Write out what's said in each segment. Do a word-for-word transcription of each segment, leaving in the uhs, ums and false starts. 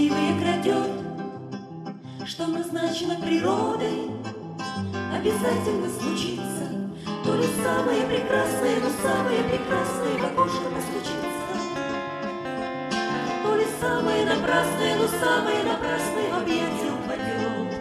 счастливые крадет, что назначено природой, обязательно случится. То ли самые прекрасные, но самые прекрасные в окошко постучится, то ли самые напрасные, но самые напрасные в объятия упадет.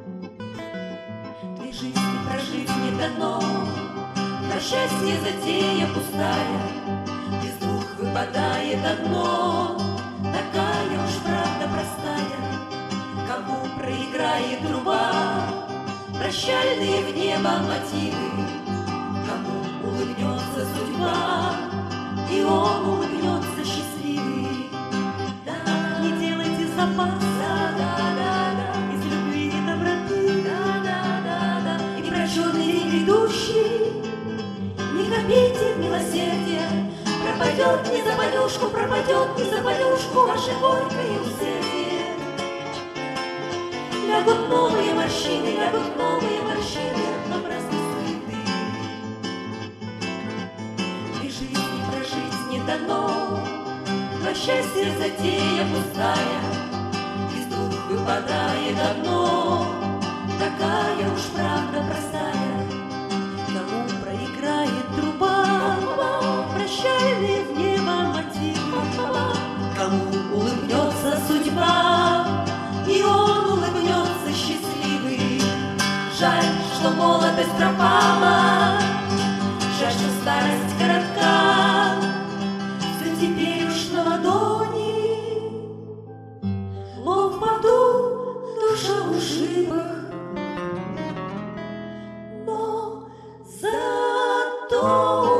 Две жизни прожить не дано, но счастье затея пустая, из двух выпадает одно. Такая уж правда простая, кому проиграет труба, прощальные в небо мотивы, кому улыбнется судьба, и он улыбнется счастливый. Да, не делайте запаса, да, да, да, из любви и доброты, да, да, да, да, и про черный день грядущий не копейте в милосердие. Пропадет не за понюшку, пропадет не за понюшку ваше горькое усердие. Лягут новые морщины, лягут новые морщины от напрасной суеты. И жизни прожить не дано, но счастье затея пустая, из двух выпадает одно. Такая уж правда простая, кому проиграет труба, прощальные в небо мотивы, кому улыбнется судьба, и он улыбнется счастливый. Жаль, что молодость пропала, жаль, что старость коротка, все теперь уж на ладони, лоб в поту, душа в ушибах, но зато